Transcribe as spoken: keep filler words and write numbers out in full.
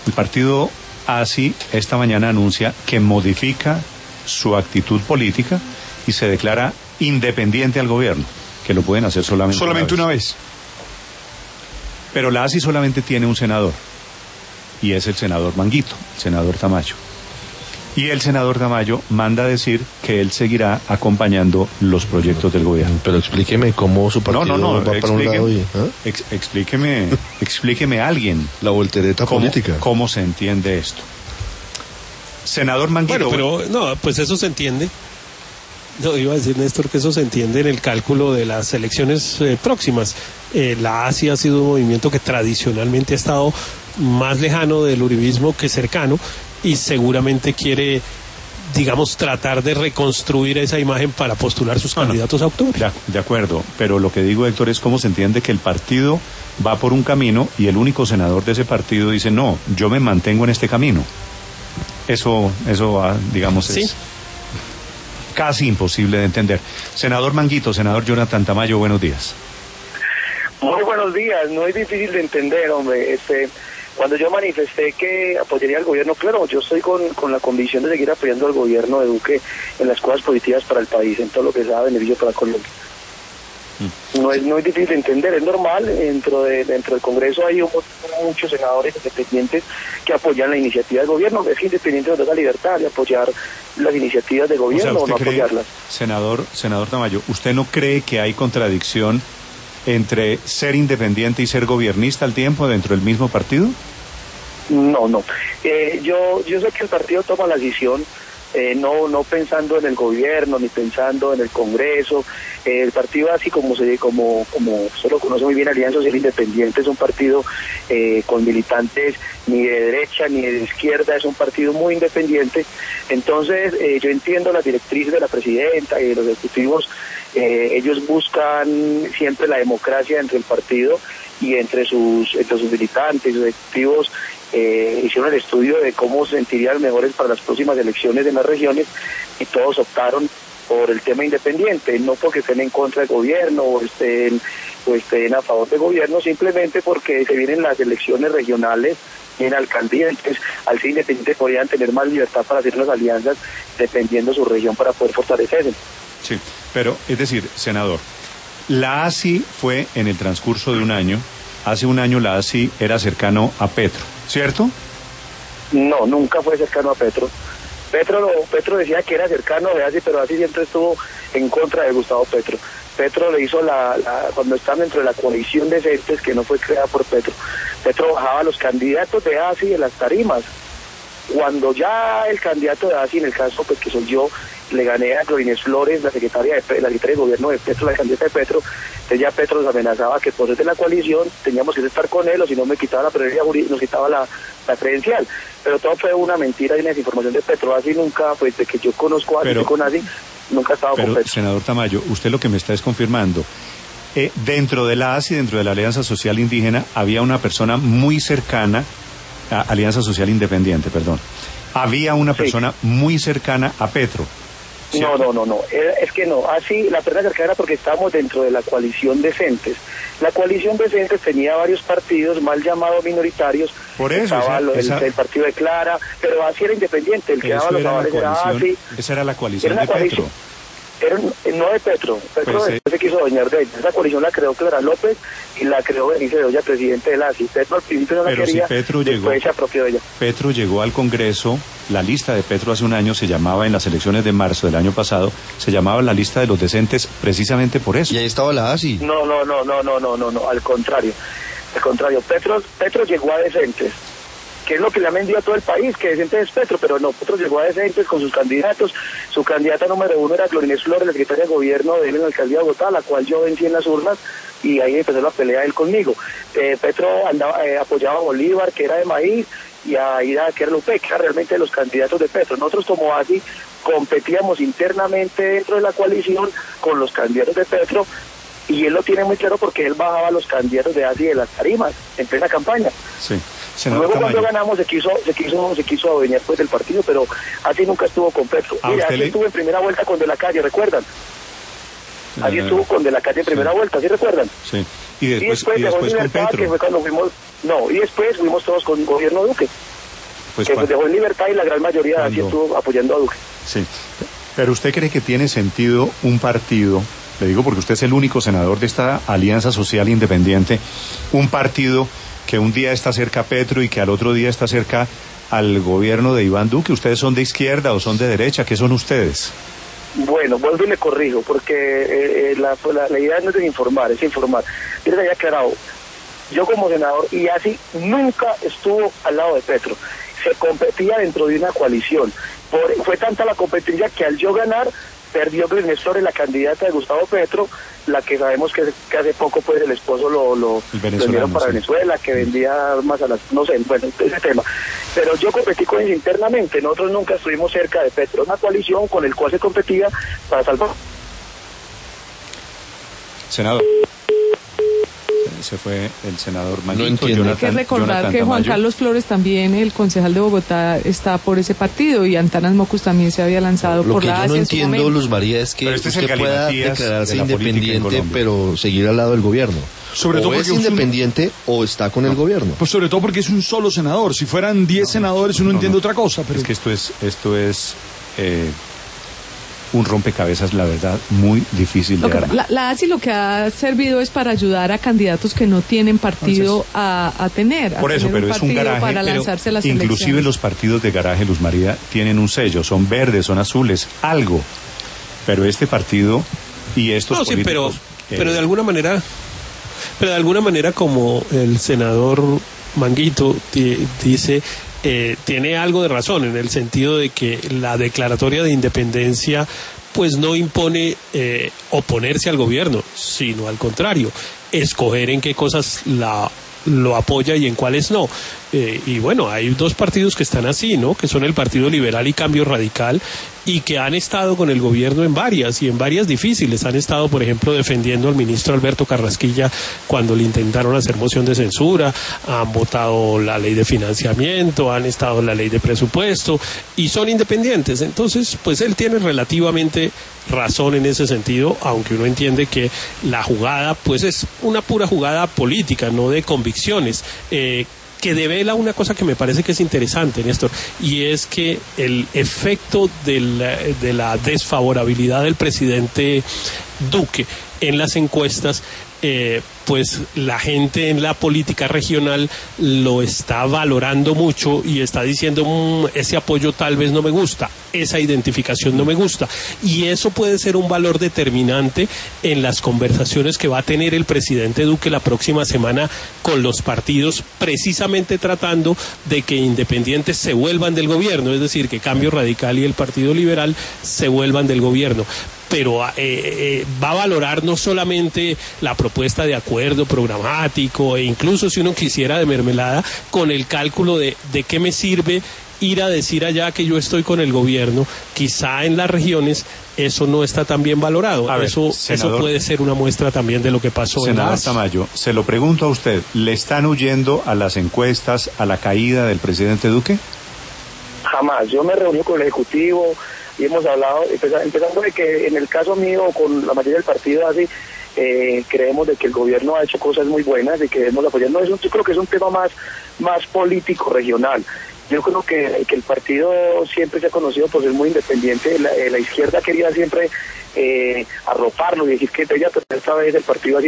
El partido ASI esta mañana anuncia que modifica su actitud política y se declara independiente al gobierno, que lo pueden hacer solamente, solamente una vez. una vez. Pero la ASI solamente tiene un senador, y es el senador Manguito, el senador Tamayo. Y el senador Tamayo manda decir que él seguirá acompañando los proyectos del gobierno. Pero explíqueme cómo su partido no, no, no, va para un lado y... ¿eh? ex, explíqueme, explíqueme a alguien. La voltereta cómo, política. ¿Cómo se entiende esto? Senador Manguito. Bueno, pero no, pues eso se entiende. No, iba a decir, Néstor, que eso se entiende en el cálculo de las elecciones eh, próximas. Eh, la ASI ha sido un movimiento que tradicionalmente ha estado más lejano del uribismo que cercano, y seguramente quiere, digamos, tratar de reconstruir esa imagen para postular sus no, candidatos no. a octubre. De, de acuerdo, pero lo que digo, Héctor, es cómo se entiende que el partido va por un camino y el único senador de ese partido dice, no, yo me mantengo en este camino. Eso, eso digamos, es ¿sí? casi imposible de entender. Senador Manguito, senador Jonathan Tamayo, buenos días. Muy buenos días, no es difícil de entender, hombre, este... Cuando yo manifesté que apoyaría al gobierno, claro, yo estoy con, con la convicción de seguir apoyando al gobierno de Duque en las cosas positivas para el país, en todo lo que sea beneficio para Colombia. Mm. No es no es difícil de entender, es normal, dentro de dentro del Congreso hay un, muchos senadores independientes que apoyan la iniciativa del gobierno, es que independiente nos da la libertad de apoyar las iniciativas del gobierno o, sea, o no cree, apoyarlas. Senador, senador Tamayo, ¿usted no cree que hay contradicción entre ser independiente y ser gobernista al tiempo dentro del mismo partido? No, no. Eh, yo yo sé que el partido toma la decisión, eh, no no pensando en el gobierno ni pensando en el Congreso. Eh, el partido, así como se como como se lo conoce muy bien, Alianza Social Independiente, es un partido eh, con militantes ni de derecha ni de izquierda, es un partido muy independiente. Entonces, eh, yo entiendo las directrices de la presidenta y de los ejecutivos. Eh, ellos buscan siempre la democracia entre el partido y entre sus entre sus militantes, sus ejecutivos. Eh, hicieron el estudio de cómo se sentirían mejores para las próximas elecciones en las regiones y todos optaron por el tema independiente, no porque estén en contra del gobierno o estén, o estén a favor del gobierno, simplemente porque se vienen las elecciones regionales y en alcaldía, entonces al ser independiente podrían tener más libertad para hacer las alianzas dependiendo de su región para poder fortalecerse. Sí, pero es decir, senador, la ASI fue en el transcurso de un año, hace un año la ASI era cercano a Petro, ¿cierto? No, nunca fue cercano a Petro. Petro, Petro decía que era cercano de ASI, pero ASI siempre estuvo en contra de Gustavo Petro. Petro le hizo la, la cuando estaban dentro de la coalición de Centes, que no fue creada por Petro, Petro bajaba a los candidatos de ASI de las tarimas. Cuando ya el candidato de ASI, en el caso pues que soy yo, le gané a Clorinés Flores, la secretaria de la secretaria de gobierno de Petro, la candidata de Petro, entonces ya Petro nos amenazaba que por ser de la coalición teníamos que estar con él, o si no me quitaba la prioridad jurídica, nos quitaba la, la credencial. Pero todo fue una mentira y una desinformación de Petro. ASI nunca, pues de que yo conozco a ASI, con ASI, nunca ha estado pero, con Petro. Senador Tamayo, usted lo que me está es confirmando. Eh, dentro de la ASI, dentro de la Alianza Social Indígena, había una persona muy cercana, a Alianza Social Independiente, perdón. Había una persona sí. muy cercana a Petro. No, no, no, no, es que no, así la persona cercana era porque estábamos dentro de la coalición de Centes. La coalición de Centes tenía varios partidos mal llamados minoritarios. Por eso, estaba esa, el, esa... el partido de Clara, pero así era independiente, el que daba los avales era ASI. Esa era la coalición era de coalición. Petro. Era, no de Petro, Petro pues, después eh... se quiso adueñar de ella. Esa coalición la creó Clara López y la creó Benicio Bedoya, presidente de la ASI. Petro al principio no la pero quería, si Petro después llegó, se apropió de ella. Petro llegó al Congreso, la lista de Petro hace un año se llamaba, en las elecciones de marzo del año pasado, se llamaba la lista de los decentes precisamente por eso. Y ahí estaba la ASI. No, no, no, no, no, no, no, no, al contrario. Al contrario, Petro, Petro llegó a decentes, que es lo que le ha vendido a todo el país, que Decentes es Petro, pero no, Petro llegó a Decentes con sus candidatos. Su candidata número uno era Clorinés Flores, la secretaria de gobierno de él en la alcaldía de Bogotá, la cual yo vencí en las urnas, y ahí empezó la pelea él conmigo. Eh, Petro andaba, eh, apoyaba a Bolívar, que era de maíz, y a Ida, que era Lupe, que era realmente de los candidatos de Petro. Nosotros como ASI competíamos internamente dentro de la coalición con los candidatos de Petro, y él lo tiene muy claro porque él bajaba a los candidatos de ASI de las tarimas en plena campaña. Sí. Luego Tamayo, cuando ganamos se quiso se quiso se quiso adueñar pues del partido, pero así nunca estuvo con Petro. Mira, así le... estuvo en primera vuelta con De la Calle, ¿recuerdan? Así uh, estuvo con De la Calle en primera sí. vuelta, ¿sí recuerdan? Sí. Y después, y después, y después con Libertad, Petro. Que fue cuando fuimos, no, y después fuimos todos con el gobierno Duque. Pues que cuando, dejó en libertad y la gran mayoría cuando, así estuvo apoyando a Duque. Sí, pero ¿usted cree que tiene sentido un partido, le digo porque usted es el único senador de esta alianza social independiente, un partido que un día está cerca a Petro y que al otro día está cerca al gobierno de Iván Duque? ¿Ustedes son de izquierda o son de derecha? ¿Qué son ustedes? Bueno, vuelvo y le corrijo, porque eh, la, la, la idea no es de informar, es informar. Yo les había aclarado, yo como senador, y así nunca estuvo al lado de Petro, se competía dentro de una coalición. Por, fue tanta la competencia que al yo ganar, perdió Glenn Flores, la candidata de Gustavo Petro, la que sabemos que, que hace poco pues el esposo lo, lo, lo vendieron para sí. Venezuela, que vendía armas a las, no sé, bueno, ese tema. Pero yo competí con ellos internamente, nosotros nunca estuvimos cerca de Petro, una coalición con el cual se competía para salvar. Senador. Se fue el senador Mañito. No entiendo. Jonathan, Hay que recordar Jonathan que Juan Tamayo. Carlos Flores también, el concejal de Bogotá, está por ese partido, y Antanas Mocus también se había lanzado Lo por que la yo A C no I en su entiendo, momento. Luz María, es que Pero este es usted el pueda galimatías declararse de la política en independiente, Colombia. pero seguir al lado del gobierno. Sobre o todo es porque es un- independiente o está con el gobierno. Pues sobre todo porque es un solo senador. Si fueran diez senadores uno No, entiende no. otra cosa, pero Es que esto es, esto es eh, un rompecabezas, la verdad, muy difícil Lo de que- armar. la, la A S I lo que ha servido es para ayudar a candidatos que no tienen partido Entonces, a, a tener. a Por eso, tener pero es un partido garaje, para pero lanzarse a las inclusive elecciones. los partidos de garaje, Luz María, tienen un sello, son verdes, son azules, algo. Pero este partido y estos No, sí, pero, políticos... eh, pero de alguna manera, pero de alguna manera como el senador Manguito di- dice, eh, tiene algo de razón en el sentido de que la declaratoria de independencia pues no impone eh, oponerse al gobierno, sino al contrario, escoger en qué cosas la lo apoya y en cuáles no. Eh, y bueno, hay dos partidos que están así, ¿no? Que son el Partido Liberal y Cambio Radical, y que han estado con el gobierno en varias, y en varias difíciles. Han estado, por ejemplo, defendiendo al ministro Alberto Carrasquilla cuando le intentaron hacer moción de censura, han votado la ley de financiamiento, han estado en la ley de presupuesto, y son independientes. Entonces, pues él tiene relativamente razón en ese sentido, aunque uno entiende que la jugada, pues es una pura jugada política, no de convicciones, eh, que devela una cosa que me parece que es interesante, Néstor, y es que el efecto de la, de la desfavorabilidad del presidente Duque en las encuestas, eh, pues la gente en la política regional lo está valorando mucho y está diciendo, mmm, ese apoyo tal vez no me gusta, esa identificación no me gusta, y eso puede ser un valor determinante en las conversaciones que va a tener el presidente Duque la próxima semana con los partidos, precisamente tratando de que independientes se vuelvan del gobierno, es decir, que Cambio Radical y el Partido Liberal se vuelvan del gobierno. Pero eh, eh, va a valorar no solamente la propuesta de acuerdo programático, e incluso si uno quisiera de mermelada, con el cálculo de, de qué me sirve ir a decir allá que yo estoy con el gobierno. Quizá en las regiones eso no está tan bien valorado. A ver, eso, senador, eso puede ser una muestra también de lo que pasó en la Senador A S I. Tamayo, se lo pregunto a usted, ¿le están huyendo a las encuestas, a la caída del presidente Duque? Jamás. Yo me reuní con el Ejecutivo y hemos hablado, empezando de que en el caso mío, con la mayoría del partido así, eh, creemos de que el gobierno ha hecho cosas muy buenas y que debemos apoyar. No, es un, yo creo que es un tema más, más político, regional. Yo creo que, que el partido siempre se ha conocido por ser muy independiente. La, la izquierda quería siempre eh, arroparlo y decir que ella, pero esta vez el partido así